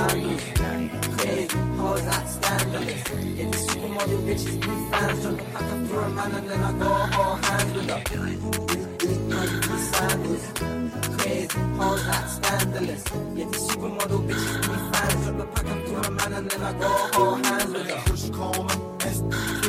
handles. Crazy, hoes that scandalous. Yeah, the supermodel bitches be fans. Drop a pack up for a man and then I go all hands with her. Big sandals. Crazy, hoes that scandalous. Yeah, the supermodel bitches be fans. Drop a pack up for a man and then I go all hands with her. Push Coleman,